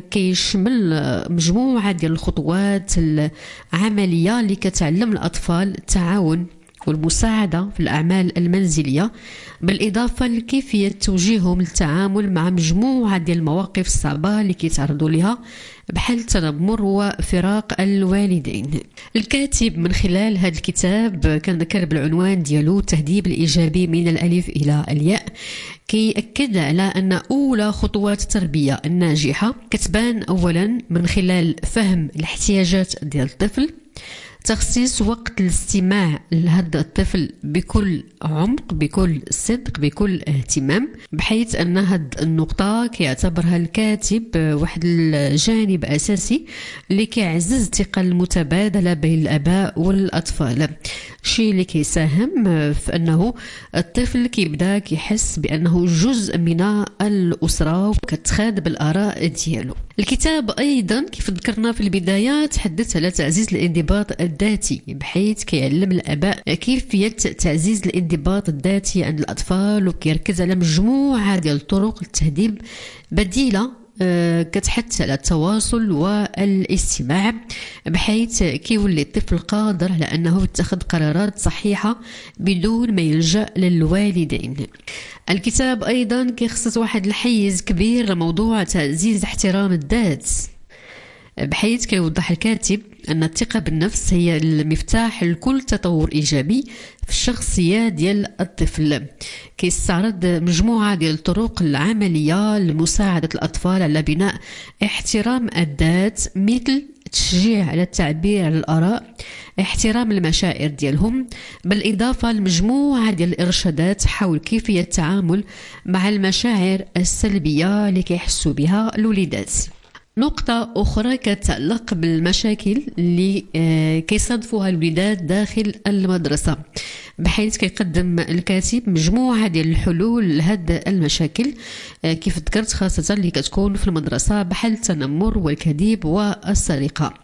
S1: كيشمل مجموعة ديال الخطوات العملية اللي كتعلم الأطفال التعاون والمساعدة في الأعمال المنزلية، بالإضافة لكيفية توجيههم للتعامل مع مجموعة ديال المواقف الصعبة اللي كيتعرضوا لها بحال التنمر وفراق الوالدين. الكاتب من خلال هذا الكتاب كان ذكر بالعنوان ديالو التهذيب الإيجابي من الألف إلى الياء، كيأكد على أن أولى خطوات التربية الناجحة كتبان أولا من خلال فهم الاحتياجات ديال الطفل، تخصيص وقت الاستماع لهذا الطفل بكل عمق بكل صدق بكل اهتمام، بحيث أن هذه النقطة كيعتبرها الكاتب واحد الجانب أساسي اللي كيعزز الثقة المتبادلة بين الآباء والأطفال، شيء اللي كيساهم في أنه الطفل كيبدا كيحس بأنه جزء من الأسرة وكتخاد بالآراء ديالو. الكتاب أيضا كيف ذكرنا في البداية تحدث على تعزيز الانضباط الذاتي، بحيث كيعلم الآباء كيفية تعزيز الانضباط الذاتي عند الأطفال، وكيركز على مجموعة ديال الطرق للتهذيب بديلة كتحث على التواصل والاستماع، بحيث كيولي الطفل قادر على أنه يتخذ قرارات صحيحة بدون ما يلجأ للوالدين. الكتاب أيضا كيخصص واحد الحيز كبير لموضوع تعزيز احترام الذات، بحيث كيوضح الكاتب أن الثقة بالنفس هي المفتاح لكل تطور إيجابي في الشخصية ديال الطفل. كيستعرض مجموعة ديال الطرق العملية لمساعدة الأطفال على بناء احترام الذات، مثل التشجيع على التعبير عن الآراء، احترام المشاعر ديالهم، بالإضافة لمجموعة ديال الإرشادات حول كيفية التعامل مع المشاعر السلبية اللي كيحسوا بها الوليدات. نقطة أخرى كتعلق بالمشاكل اللي كيصادفوها الوليدات داخل المدرسة، بحيث كيقدم الكاتب مجموعة ديال الحلول لهذه المشاكل كيف ذكرت، خاصة اللي كتكون في المدرسة بحال التنمر والكذب والسرقة.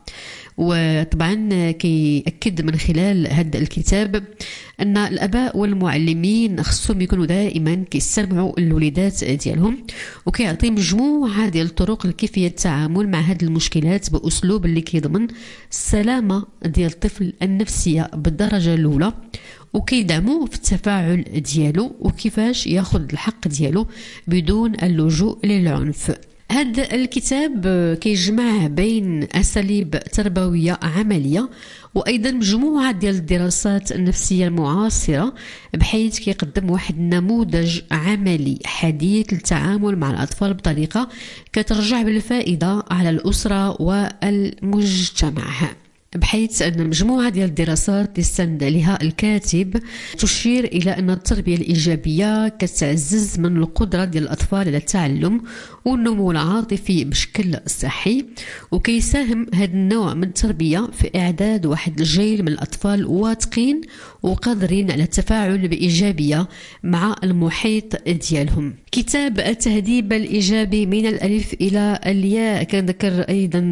S1: وطبعا كيأكد من خلال هذا الكتاب أن الآباء والمعلمين خصهم يكونوا دائما كيستمعوا الوليدات ديالهم، وكيعطي مجموعة ديال الطرق لكيفية التعامل مع هذه المشكلات بأسلوب اللي كيضمن السلامة ديال الطفل النفسية بالدرجة الأولى، وكيدعموا في التفاعل ديالو وكيفاش ياخذ الحق ديالو بدون اللجوء للعنف. هذا الكتاب كيجمع بين أساليب تربوية عملية وأيضا مجموعة ديال الدراسات النفسية المعاصرة، بحيث كيقدم واحد النموذج عملي حديث للتعامل مع الأطفال بطريقة كترجع بالفائدة على الأسرة والمجتمع. بحيث أن مجموعة ديال الدراسات استند لها الكاتب تشير إلى أن التربية الإيجابية كتعزز من القدرة ديال الأطفال على التعلم والنمو العاطفي بشكل صحي، وكيساهم هذا النوع من التربية في إعداد واحد الجيل من الأطفال واثقين وقادرين على التفاعل بإيجابية مع المحيط ديالهم. كتاب التهذيب الإيجابي من الألف إلى الياء كنذكر أيضا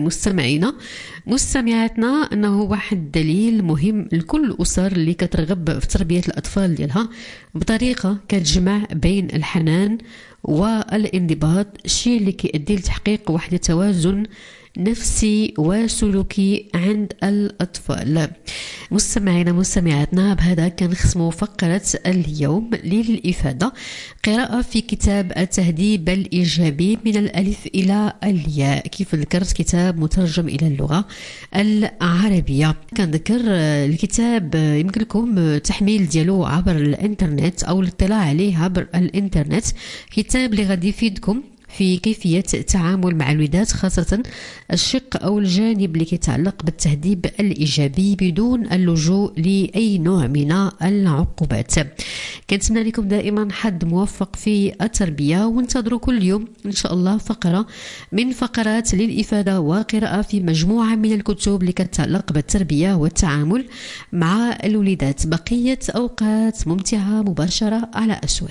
S1: مستمعاتنا أنه واحد دليل مهم لكل الأسر اللي كترغب في تربية الأطفال ديالها بطريقة كتجمع بين الحنان والانضباط، الشيء اللي كيؤدي لتحقيق واحد التوازن نفسي وسلوكي عند الأطفال. مستمعاتنا بهذا كنختموا فقرة اليوم للإفادة قراءة في كتاب التهذيب الإيجابي من الألف إلى الياء. كيف ذكرت كتاب مترجم إلى اللغة العربية. كنذكر الكتاب يمكن لكم تحميل ديالو عبر الانترنت أو الاطلاع عليه عبر الانترنت، كتاب اللي غادي يفيدكم في كيفية التعامل مع الولادات، خاصة الشق أو الجانب اللي يتعلق بالتهذيب الإيجابي بدون اللجوء لأي نوع من العقوبات. كنتمنى لكم دائما حد موفق في التربية، وانتظروا كل يوم إن شاء الله فقرة من فقرات للإفادة وقراءة في مجموعة من الكتب اللي كتتعلق بالتربية والتعامل مع الولادات. بقية أوقات ممتعة مباشرة على أسواق.